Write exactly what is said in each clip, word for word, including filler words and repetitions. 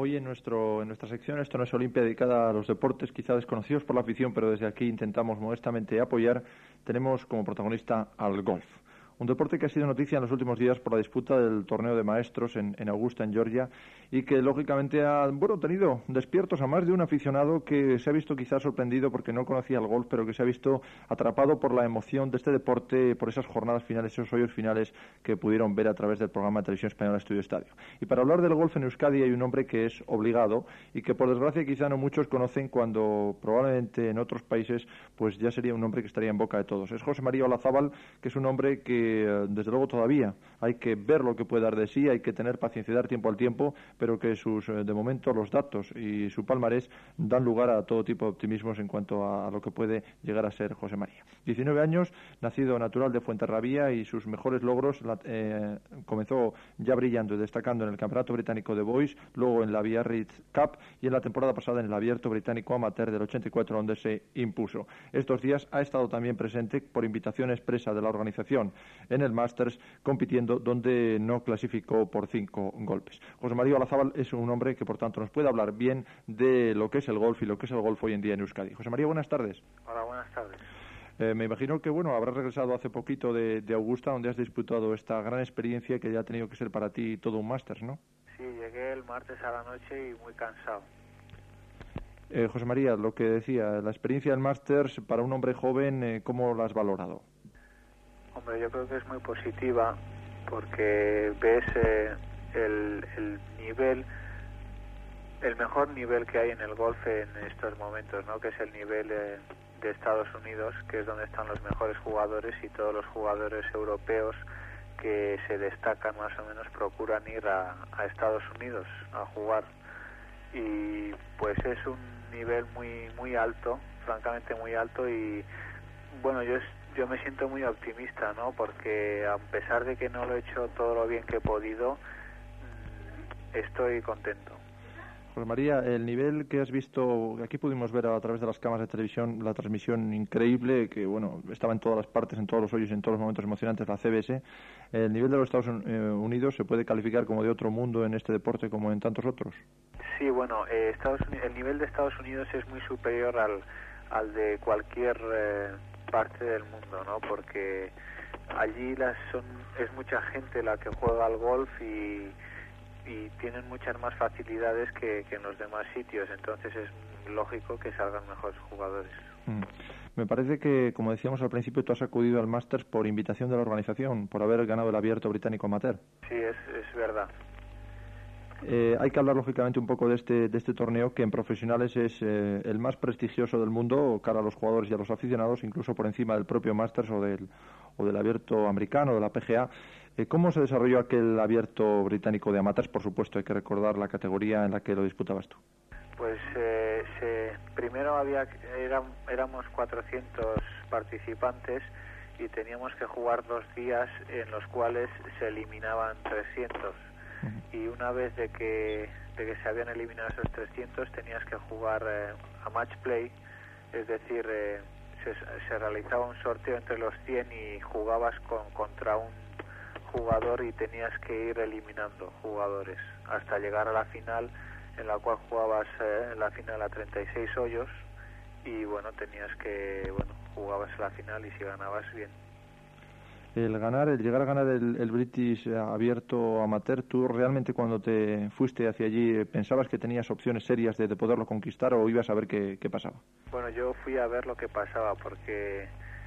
hoy en nuestro en nuestra sección Esto no es Olimpia, dedicada a los deportes quizá desconocidos por la afición, pero desde aquí intentamos modestamente apoyar, tenemos como protagonista al golf. Un deporte que ha sido noticia en los últimos días por la disputa del torneo de maestros en, en Augusta, en Georgia, y que lógicamente ha bueno tenido despiertos a más de un aficionado que se ha visto quizás sorprendido porque no conocía el golf, pero que se ha visto atrapado por la emoción de este deporte, por esas jornadas finales, esos hoyos finales que pudieron ver a través del programa de televisión española Estudio Estadio. Y para hablar del golf en Euskadi hay un hombre que es obligado y que por desgracia quizá no muchos conocen, cuando probablemente en otros países pues ya sería un nombre que estaría en boca de todos. Es José María Olazábal, que es un hombre que desde luego todavía hay que ver lo que puede dar de sí, hay que tener paciencia y dar tiempo al tiempo, pero que sus de momento los datos y su palmarés dan lugar a todo tipo de optimismos en cuanto a, a lo que puede llegar a ser José María. diecinueve años, nacido natural de Fuenterrabía, y sus mejores logros la, eh, comenzó ya brillando y destacando en el Campeonato Británico de Boys, luego en la Biarritz Cup y en la temporada pasada en el Abierto Británico Amateur del ochenta y cuatro, donde se impuso. Estos días ha estado también presente por invitación expresa de la organización en el Masters, compitiendo donde no clasificó por cinco golpes. José María Olazábal es un hombre que por tanto nos puede hablar bien de lo que es el golf y lo que es el golf hoy en día en Euskadi. José María, buenas tardes. Hola, buenas tardes. Eh, me imagino que bueno habrás regresado hace poquito de, de Augusta, donde has disputado esta gran experiencia que ya ha tenido que ser para ti todo un Masters, ¿no? Sí, llegué el martes a la noche y muy cansado. Eh, José María, lo que decía, la experiencia del Masters para un hombre joven, eh, ¿cómo la has valorado? Hombre, yo creo que es muy positiva porque ves eh, el, el nivel, el mejor nivel que hay en el golf en estos momentos, ¿no? Que es el nivel eh, de Estados Unidos, que es donde están los mejores jugadores, y todos los jugadores europeos que se destacan más o menos procuran ir a, a Estados Unidos a jugar, y pues es un nivel muy muy alto, francamente muy alto, y bueno, yo es Yo me siento muy optimista, ¿no? Porque a pesar de que no lo he hecho todo lo bien que he podido, estoy contento. José María, el nivel que has visto, aquí pudimos ver a través de las cámaras de televisión la transmisión increíble, que bueno, estaba en todas las partes, en todos los hoyos, en todos los momentos emocionantes, la C B S. ¿El nivel de los Estados Unidos se puede calificar como de otro mundo en este deporte como en tantos otros? Sí, bueno, eh, Estados Unidos, el nivel de Estados Unidos es muy superior al, al de cualquier eh, parte del mundo, ¿no? Porque allí las son es mucha gente la que juega al golf y, y tienen muchas más facilidades que, que en los demás sitios, entonces es lógico que salgan mejores jugadores. Mm. Me parece que, como decíamos al principio, tú has acudido al Masters por invitación de la organización, por haber ganado el Abierto Británico Amateur. Sí, es, es verdad. Eh, hay que hablar lógicamente un poco de este de este torneo, que en profesionales es eh, el más prestigioso del mundo cara a los jugadores y a los aficionados, incluso por encima del propio Masters o del o del Abierto americano, de la P G A. Eh, ¿Cómo se desarrolló aquel Abierto Británico de amateurs? Por supuesto, hay que recordar la categoría en la que lo disputabas tú. Pues eh, se, primero había era, éramos cuatrocientos participantes y teníamos que jugar dos días en los cuales se eliminaban trescientos. Y una vez de que de que se habían eliminado esos trescientos tenías que jugar eh, a match play, es decir, eh, se, se realizaba un sorteo entre los cien y jugabas con, contra un jugador y tenías que ir eliminando jugadores hasta llegar a la final, en la cual jugabas eh, la final a treinta y seis hoyos y bueno, tenías que, bueno, jugabas la final y si ganabas bien. El ganar, el llegar a ganar el, el British Abierto Amateur, ¿tú realmente cuando te fuiste hacia allí pensabas que tenías opciones serias de, de poderlo conquistar o ibas a ver qué, qué pasaba? Bueno, yo fui a ver lo que pasaba porque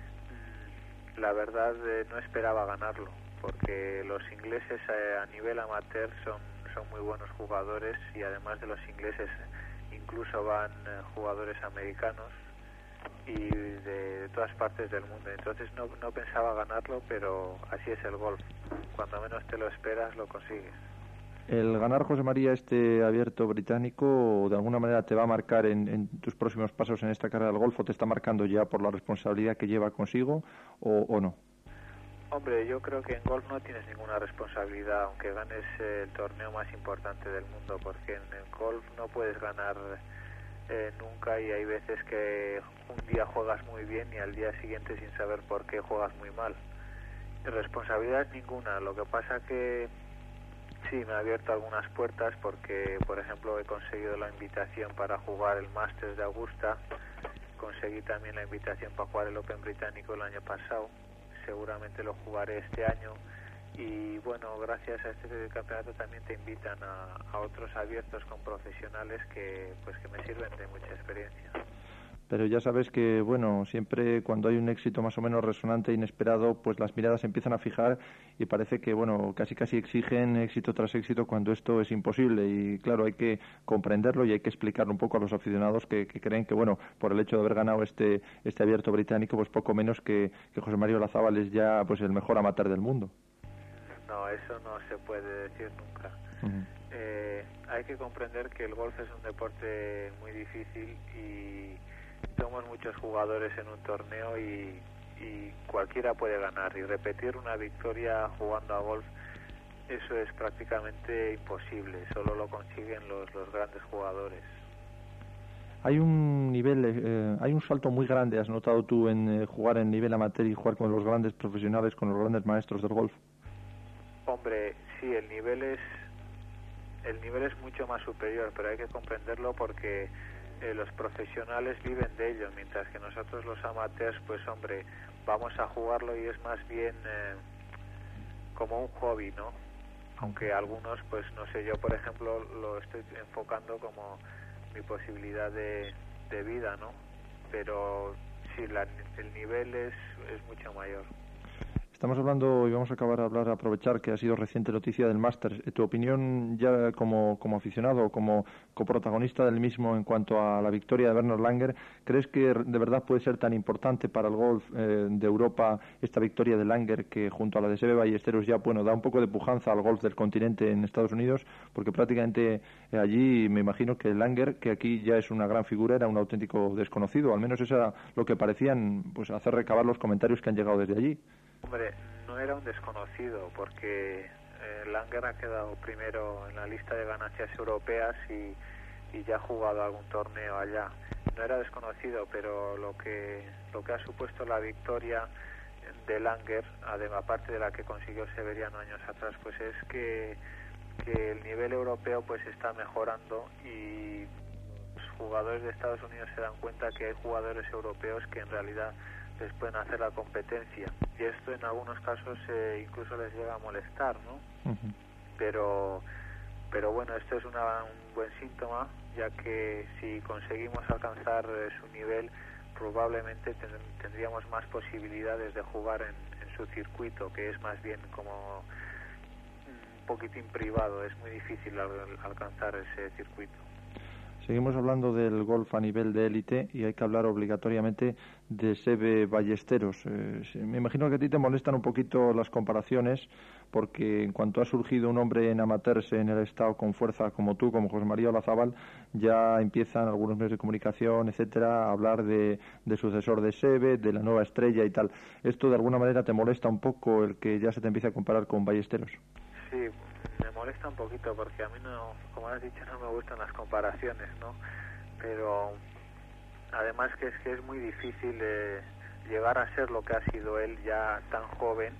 mmm, la verdad eh, no esperaba ganarlo, porque los ingleses eh, a nivel amateur son, son muy buenos jugadores y además de los ingleses incluso van eh, jugadores americanos y de, de todas partes del mundo, entonces no, no pensaba ganarlo, pero así es el golf, cuando menos te lo esperas lo consigues. ¿El ganar, José María, este Abierto Británico de alguna manera te va a marcar en, en tus próximos pasos en esta carrera del golf, o te está marcando ya por la responsabilidad que lleva consigo, o, o no? Hombre, yo creo que en golf no tienes ninguna responsabilidad, aunque ganes eh, el torneo más importante del mundo, porque en el golf no puedes ganar Eh, nunca, y hay veces que un día juegas muy bien y al día siguiente sin saber por qué juegas muy mal. Responsabilidad ninguna, lo que pasa que Sí, me ha abierto algunas puertas porque, por ejemplo, he conseguido la invitación para jugar el Masters de Augusta, conseguí también la invitación para jugar el Open británico el año pasado, seguramente lo jugaré este año, y bueno, gracias a este campeonato también te invitan a, a otros abiertos con profesionales que pues que me sirven de mucha experiencia. Pero ya sabes que, bueno, siempre cuando hay un éxito más o menos resonante e inesperado, pues las miradas se empiezan a fijar y parece que, bueno, casi casi exigen éxito tras éxito cuando esto es imposible. Y claro, hay que comprenderlo y hay que explicarlo un poco a los aficionados que, que creen que, bueno, por el hecho de haber ganado este este abierto británico, pues poco menos que, que José María Olazábal es ya pues el mejor amateur del mundo. No, eso no se puede decir nunca. Uh-huh. Eh, hay que comprender que el golf es un deporte muy difícil y somos muchos jugadores en un torneo y, y cualquiera puede ganar, y repetir una victoria jugando a golf, eso es prácticamente imposible, solo lo consiguen los, los grandes jugadores. Hay un nivel, eh, hay un salto muy grande, has notado tú, en eh, jugar en nivel amateur y jugar con los grandes profesionales, con los grandes maestros del golf. Hombre, sí, el nivel es el nivel es mucho más superior, pero hay que comprenderlo porque eh, los profesionales viven de ello, mientras que nosotros los amateurs, pues hombre, vamos a jugarlo y es más bien eh, como un hobby, ¿no? Aunque algunos, pues no sé, yo por ejemplo lo estoy enfocando como mi posibilidad de, de vida, ¿no? Pero sí, la, el nivel es, es mucho mayor. Estamos hablando y vamos a acabar de hablar, aprovechar que ha sido reciente noticia del Masters. ¿Tu opinión ya como, como aficionado o como coprotagonista del mismo en cuanto a la victoria de Bernard Langer, crees que de verdad puede ser tan importante para el golf eh, de Europa esta victoria de Langer, que junto a la de Seve Ballesteros ya bueno da un poco de pujanza al golf del continente en Estados Unidos? Porque prácticamente eh, allí me imagino que Langer, que aquí ya es una gran figura, era un auténtico desconocido, al menos eso era lo que parecían pues hacer recabar los comentarios que han llegado desde allí. Hombre, no era un desconocido porque eh, Langer ha quedado primero en la lista de ganancias europeas y, y ya ha jugado algún torneo allá. No era desconocido, pero lo que lo que ha supuesto la victoria de Langer, además aparte de la que consiguió Severiano años atrás, pues es que, que el nivel europeo pues está mejorando y los jugadores de Estados Unidos se dan cuenta que hay jugadores europeos que en realidad les pueden hacer la competencia, y esto en algunos casos eh, incluso les llega a molestar, ¿no? Uh-huh. pero pero bueno, esto es una, un buen síntoma, ya que si conseguimos alcanzar eh, su nivel, probablemente ten, tendríamos más posibilidades de jugar en, en su circuito, que es más bien como un poquitín privado, es muy difícil al, alcanzar ese circuito. Seguimos hablando del golf a nivel de élite y hay que hablar obligatoriamente de Seve Ballesteros. Eh, me imagino que a ti te molestan un poquito las comparaciones, porque en cuanto ha surgido un hombre en amateurs en el estado con fuerza como tú, como José María Olazábal, ya empiezan algunos medios de comunicación, etcétera, a hablar de, de sucesor de Seve, de la nueva estrella y tal. ¿Esto de alguna manera te molesta un poco el que ya se te empiece a comparar con Ballesteros? Sí, me molesta un poquito porque a mí no, como has dicho, no me gustan las comparaciones, ¿no? Pero además que es que es muy difícil eh, llegar a ser lo que ha sido él ya tan joven,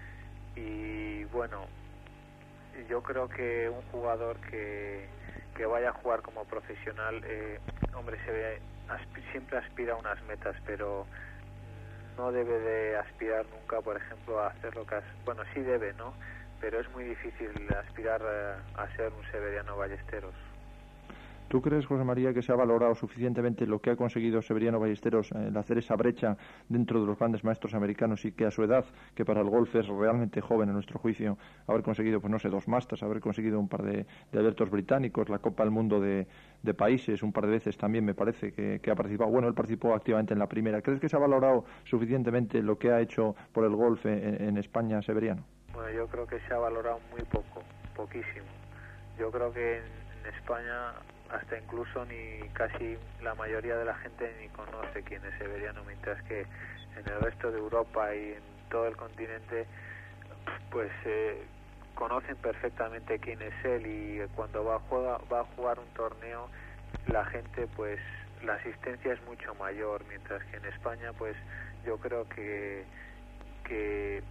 y bueno, yo creo que un jugador que, que vaya a jugar como profesional, eh, hombre, se ve, asp- siempre aspira a unas metas, pero no debe de aspirar nunca, por ejemplo, a hacer lo que has, bueno, sí debe, ¿no? Pero es muy difícil aspirar a, a ser un Severiano Ballesteros. ¿Tú crees, José María, que se ha valorado suficientemente lo que ha conseguido Severiano Ballesteros, el hacer esa brecha dentro de los grandes maestros americanos, y que a su edad, que para el golf es realmente joven a nuestro juicio, haber conseguido, pues no sé, dos Masters, haber conseguido un par de, de abiertos británicos, la Copa del Mundo de, de Países, un par de veces también me parece que, que ha participado, bueno, él participó activamente en la primera. ¿Crees que se ha valorado suficientemente lo que ha hecho por el golf en, en España Severiano? Bueno, yo creo que se ha valorado muy poco, poquísimo. Yo creo que en, en España hasta incluso ni casi la mayoría de la gente ni conoce quién es Severiano, mientras que en el resto de Europa y en todo el continente pues eh, conocen perfectamente quién es él, y cuando va a, juega, va a jugar un torneo la gente pues la asistencia es mucho mayor, mientras que en España pues yo creo que que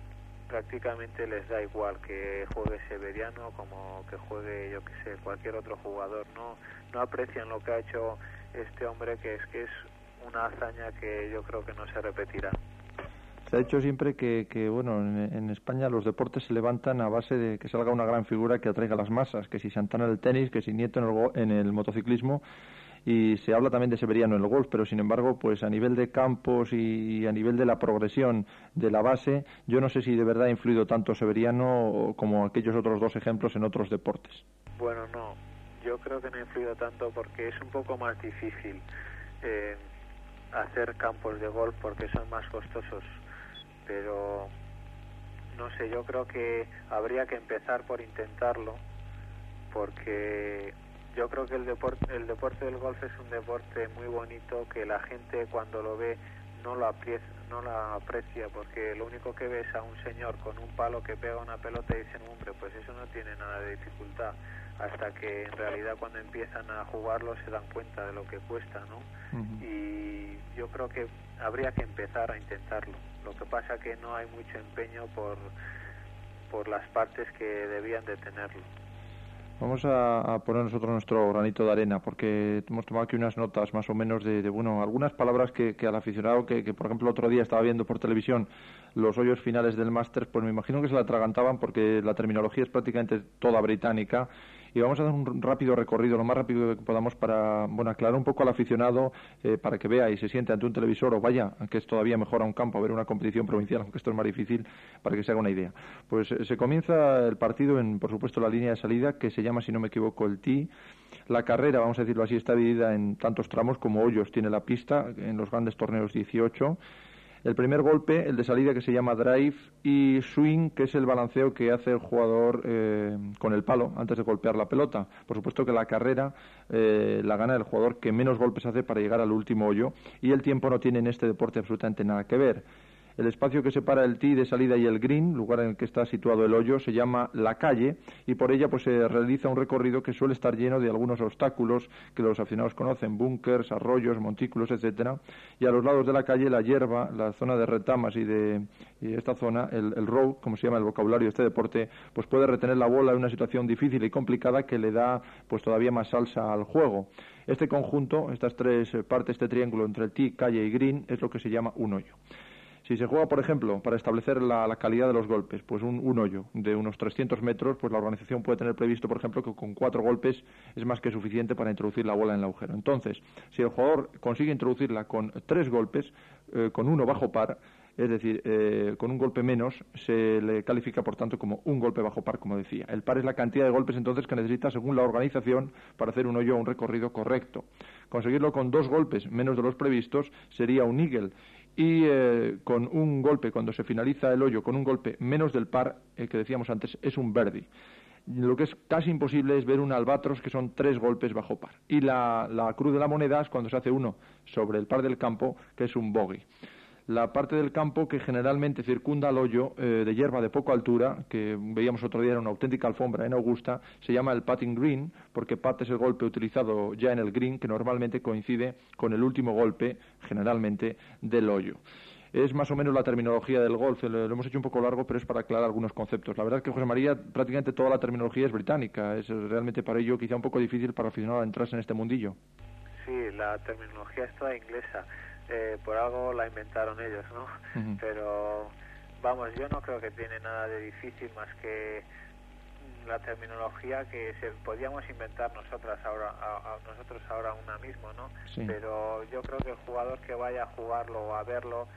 prácticamente les da igual que juegue Severiano como que juegue, yo que sé, cualquier otro jugador. No, no aprecian lo que ha hecho este hombre, que es que es una hazaña que yo creo que no se repetirá. Se ha dicho siempre que, que bueno, en, en España los deportes se levantan a base de que salga una gran figura que atraiga a las masas, que si Santana en el tenis, que si Nieto en el, en el motociclismo, y se habla también de Severiano en el golf, pero sin embargo, pues a nivel de campos y a nivel de la progresión de la base, yo no sé si de verdad ha influido tanto Severiano como aquellos otros dos ejemplos en otros deportes. Bueno, no, yo creo que no ha influido tanto porque es un poco más difícil eh, hacer campos de golf porque son más costosos, pero no sé, yo creo que habría que empezar por intentarlo, porque yo creo que el deporte, el deporte del golf es un deporte muy bonito que la gente cuando lo ve no lo aprecia, no lo aprecia, porque lo único que ve es a un señor con un palo que pega una pelota y dicen, hombre, pues eso no tiene nada de dificultad, hasta que en realidad cuando empiezan a jugarlo se dan cuenta de lo que cuesta, ¿no? Uh-huh. Y yo creo que habría que empezar a intentarlo. Lo que pasa que no hay mucho empeño por, por las partes que debían de tenerlo. Vamos a, a poner nosotros nuestro granito de arena, porque hemos tomado aquí unas notas más o menos de, de bueno, algunas palabras que, que al aficionado que, que, por ejemplo, el otro día estaba viendo por televisión los hoyos finales del Masters, pues me imagino que se la atragantaban porque la terminología es prácticamente toda británica. Y vamos a dar un rápido recorrido, lo más rápido que podamos, para bueno aclarar un poco al aficionado, eh, para que vea y se siente ante un televisor o vaya, que es todavía mejor a un campo, a ver una competición provincial, aunque esto es más difícil, para que se haga una idea. Pues eh, se comienza el partido en, por supuesto, la línea de salida, que se llama, si no me equivoco, el tee. La carrera, vamos a decirlo así, está dividida en tantos tramos como hoyos tiene la pista, en los grandes torneos dieciocho. El primer golpe, el de salida, que se llama drive, y swing, que es el balanceo que hace el jugador eh, con el palo antes de golpear la pelota. Por supuesto que la carrera eh, la gana el jugador que menos golpes hace para llegar al último hoyo, y el tiempo no tiene en este deporte absolutamente nada que ver. El espacio que separa el tee de salida y el green, lugar en el que está situado el hoyo, se llama la calle, y por ella pues se realiza un recorrido que suele estar lleno de algunos obstáculos que los aficionados conocen, búnkers, arroyos, montículos, etcétera. Y a los lados de la calle, la hierba, la zona de retamas y de y esta zona, el, el rough, como se llama el vocabulario de este deporte, pues puede retener la bola en una situación difícil y complicada que le da pues todavía más salsa al juego. Este conjunto, estas tres partes, este triángulo entre el tee, calle y green, es lo que se llama un hoyo. Si se juega, por ejemplo, para establecer la, la calidad de los golpes, pues un, un hoyo de unos trescientos metros, pues la organización puede tener previsto, por ejemplo, que con cuatro golpes es más que suficiente para introducir la bola en el agujero. Entonces, si el jugador consigue introducirla con tres golpes, eh, con uno bajo par, es decir, eh, con un golpe menos, se le califica, por tanto, como un golpe bajo par, como decía. El par es la cantidad de golpes, entonces, que necesita, según la organización, para hacer un hoyo o un recorrido correcto. Conseguirlo con dos golpes menos de los previstos sería un eagle. Y eh, con un golpe, cuando se finaliza el hoyo, con un golpe menos del par, eh, que decíamos antes, es un birdie. Lo que es casi imposible es ver un albatros, que son tres golpes bajo par. Y la, la cruz de la moneda es cuando se hace uno sobre el par del campo, que es un bogey. La parte del campo que generalmente circunda al hoyo, eh, de hierba de poca altura, que veíamos otro día era una auténtica alfombra en Augusta, se llama el putting green, porque putt es el golpe utilizado ya en el green, que normalmente coincide con el último golpe, generalmente, del hoyo. Es más o menos la terminología del golf, lo hemos hecho un poco largo, pero es para aclarar algunos conceptos. La verdad es que, José María, prácticamente toda la terminología es británica, es realmente para ello quizá un poco difícil para aficionado a entrarse en este mundillo. Sí, la terminología es toda inglesa. Eh, por algo la inventaron ellos, ¿no? Uh-huh. Pero vamos, yo no creo que tiene nada de difícil más que la terminología que se podíamos inventar nosotras ahora, a, a nosotros ahora una mismo, ¿no? Sí. Pero yo creo que el jugador que vaya a jugarlo o a verlo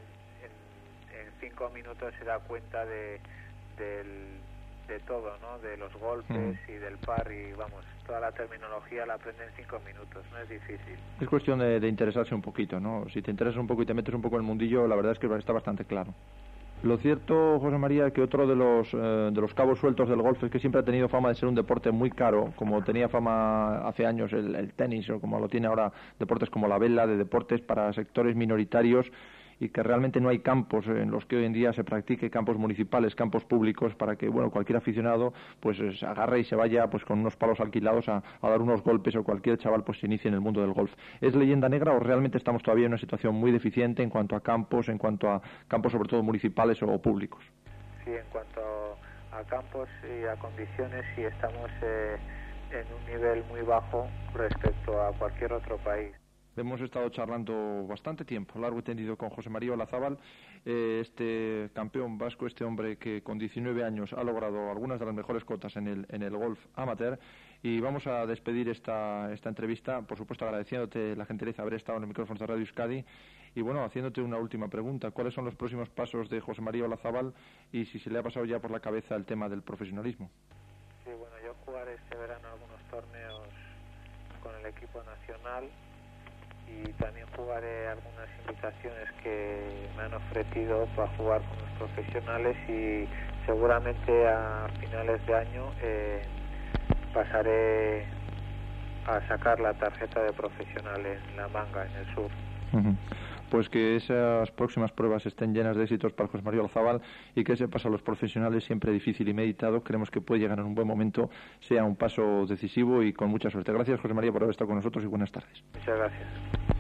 en, en, en cinco minutos se da cuenta de del de todo, ¿no? De los golpes mm. y del par, y vamos, toda la terminología la aprende en cinco minutos, no es difícil. Es cuestión de, de interesarse un poquito, ¿no? Si te interesas un poco y te metes un poco en el mundillo, la verdad es que está bastante claro. Lo cierto, José María, que otro de los eh, de los cabos sueltos del golf es que siempre ha tenido fama de ser un deporte muy caro, como tenía fama hace años el, el tenis, o como lo tiene ahora deportes como la vela, de deportes para sectores minoritarios, y que realmente no hay campos en los que hoy en día se practique, campos municipales, campos públicos, para que bueno cualquier aficionado pues se agarre y se vaya pues con unos palos alquilados a, a dar unos golpes, o cualquier chaval pues se inicie en el mundo del golf. ¿Es leyenda negra o realmente estamos todavía en una situación muy deficiente en cuanto a campos, en cuanto a campos sobre todo municipales o públicos? sí, en cuanto a campos y a condiciones, sí estamos eh, en un nivel muy bajo respecto a cualquier otro país. Hemos estado charlando bastante tiempo, largo y tendido, con José María Olazábal, eh, este campeón vasco, este hombre que con diecinueve años ha logrado algunas de las mejores cotas en el, en el golf amateur. Y vamos a despedir esta, esta entrevista, por supuesto agradeciéndote la gentileza de haber estado en el micrófono de Radio Euskadi y bueno, haciéndote una última pregunta. ¿Cuáles son los próximos pasos de José María Olazábal y si se le ha pasado ya por la cabeza el tema del profesionalismo? Sí, bueno, yo jugaré este verano algunos torneos con el equipo nacional y también jugaré algunas invitaciones que me han ofrecido para jugar con los profesionales y seguramente a finales de año eh, pasaré a sacar la tarjeta de profesional en la manga, en el sur. Uh-huh. Pues que esas próximas pruebas estén llenas de éxitos para José María Olazábal y que ese paso a los profesionales, siempre difícil y meditado, creemos que puede llegar en un buen momento, sea un paso decisivo y con mucha suerte. Gracias, José María, por haber estado con nosotros y buenas tardes. Muchas gracias.